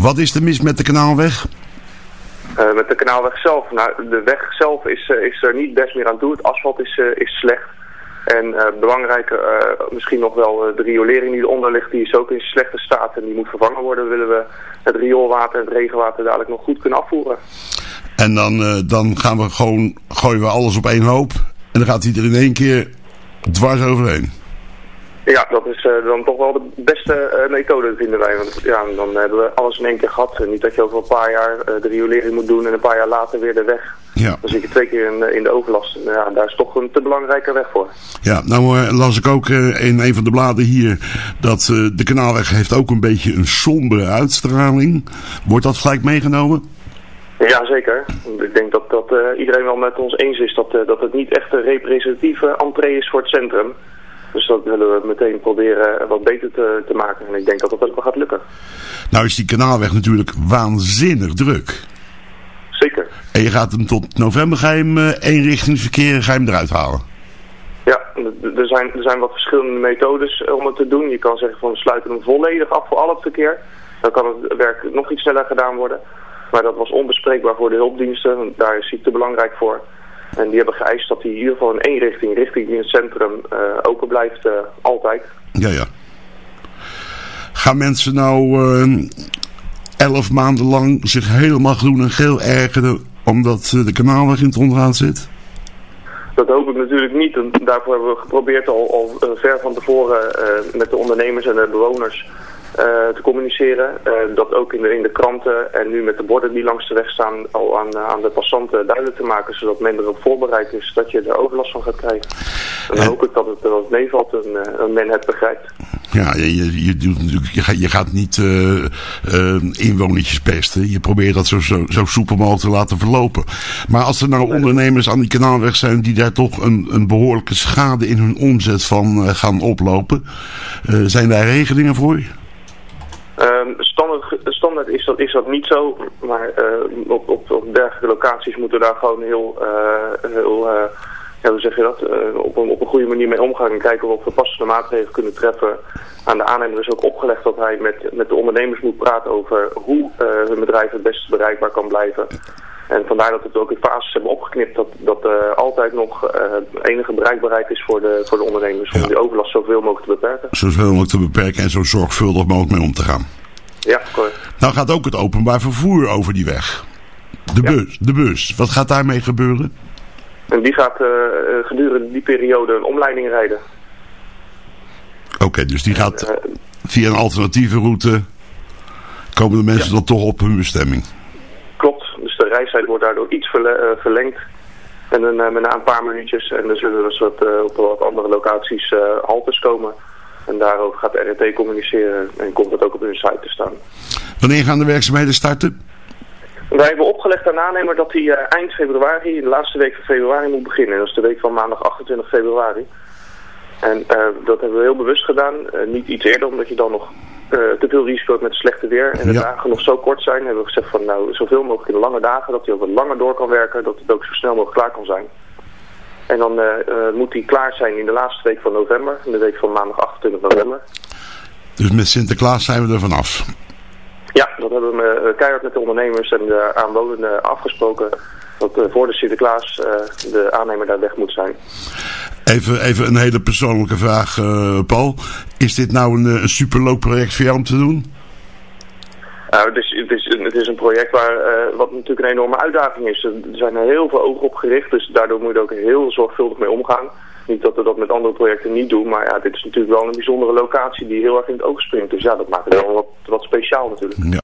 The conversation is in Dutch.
Wat is er mis met de Kanaalweg? Met de Kanaalweg zelf. Nou, de weg zelf is er niet best meer aan toe. Het asfalt is slecht. En belangrijker, misschien nog wel de riolering die eronder ligt, die is ook in slechte staat en die moet vervangen worden. Willen we het rioolwater en het regenwater dadelijk nog goed kunnen afvoeren. En dan gaan we gooien we alles op één hoop en dan gaat hij er in één keer dwars overheen. Ja, dat is dan toch wel de beste methode, vinden wij. Want ja, dan hebben we alles in één keer gehad. En niet dat je over een paar jaar de riolering moet doen en een paar jaar later weer de weg. Ja. Dan zit je 2 keer in de overlast. En, ja, daar is toch een te belangrijke weg voor. Ja, nou las ik ook in een van de bladen hier dat de Kanaalweg heeft ook een beetje een sombere uitstraling. Wordt dat gelijk meegenomen? Ja, zeker. Ik denk dat iedereen wel met ons eens is dat het niet echt een representatieve entree is voor het centrum. Dus dat willen we meteen proberen wat beter te maken. En ik denk dat dat ook wel gaat lukken. Nou is die Kanaalweg natuurlijk waanzinnig druk. Zeker. En je gaat hem tot november, ga je hem eenrichtingsverkeer ga je hem eruit halen? Ja, er zijn wat verschillende methodes om het te doen. Je kan zeggen van we sluiten hem volledig af voor al het verkeer. Dan kan het werk nog iets sneller gedaan worden. Maar dat was onbespreekbaar voor de hulpdiensten. Daar is hij te belangrijk voor. En die hebben geëist dat hij in ieder geval in één richting in het centrum open blijft, altijd. Ja. Gaan mensen nou 11 maanden lang zich helemaal groen en geel ergeren omdat de Kanaalweg in het onderhoud zit? Dat hoop ik natuurlijk niet. En daarvoor hebben we geprobeerd al ver van tevoren met de ondernemers en de bewoners te communiceren. Dat ook in de kranten en nu met de borden die langs de weg staan al aan de passanten duidelijk te maken. Zodat men erop voorbereid is dat je er overlast van gaat krijgen. En dan hoop ik dat het meevalt en men het begrijpt. Ja, je gaat niet inwonertjes pesten. Je probeert dat zo soepel mogelijk te laten verlopen. Maar als er nou ondernemers aan die Kanaalweg zijn die daar toch een behoorlijke schade in hun omzet van gaan oplopen. Zijn daar regelingen voor? Standaard is dat niet zo, maar op dergelijke locaties moeten we daar gewoon heel hoe zeg je dat, op een goede manier mee omgaan en kijken of we passende maatregelen kunnen treffen. Aan de aannemer is ook opgelegd dat hij met de ondernemers moet praten over hoe hun bedrijf het beste bereikbaar kan blijven. En vandaar dat we het ook in fases hebben opgeknipt dat altijd nog enige bereikbaarheid is voor de ondernemers om die overlast zoveel mogelijk te beperken. Zoveel mogelijk te beperken en zo zorgvuldig mogelijk mee om te gaan. Ja, correct. Nou gaat ook het openbaar vervoer over die weg. De bus. Wat gaat daarmee gebeuren? En die gaat gedurende die periode een omleiding rijden. Oké, dus die gaat via een alternatieve route komen de mensen dan toch op hun bestemming. Klopt, dus de reistijd wordt daardoor iets verlengd. En dan na een paar minuutjes en dan zullen er dus op wat andere locaties haltes komen. En daarover gaat de RET communiceren en komt dat ook op hun site te staan. Wanneer gaan de werkzaamheden starten? Wij hebben opgelegd aan aannemer dat hij eind februari, de laatste week van februari moet beginnen. En dat is de week van maandag 28 februari. En dat hebben we heel bewust gedaan. Niet iets eerder, omdat je dan nog te veel risico hebt met slechte weer. En de dagen nog zo kort zijn, hebben we gezegd van nou zoveel mogelijk in de lange dagen. Dat hij ook wat langer door kan werken, dat het ook zo snel mogelijk klaar kan zijn. En dan moet hij klaar zijn in de laatste week van november, in de week van maandag 28 november. Dus met Sinterklaas zijn we er vanaf? Ja, dat hebben we keihard met de ondernemers en de aanwonenden afgesproken. Dat voor de Sinterklaas de aannemer daar weg moet zijn. Even een hele persoonlijke vraag, Paul. Is dit nou een superleuk project voor jou om te doen? Het is een project wat natuurlijk een enorme uitdaging is. Er zijn er heel veel ogen op gericht, dus daardoor moet je er ook heel zorgvuldig mee omgaan. Niet dat we dat met andere projecten niet doen, maar ja, dit is natuurlijk wel een bijzondere locatie die heel erg in het oog springt. Dus ja, dat maakt het wel wat speciaal natuurlijk. Ja.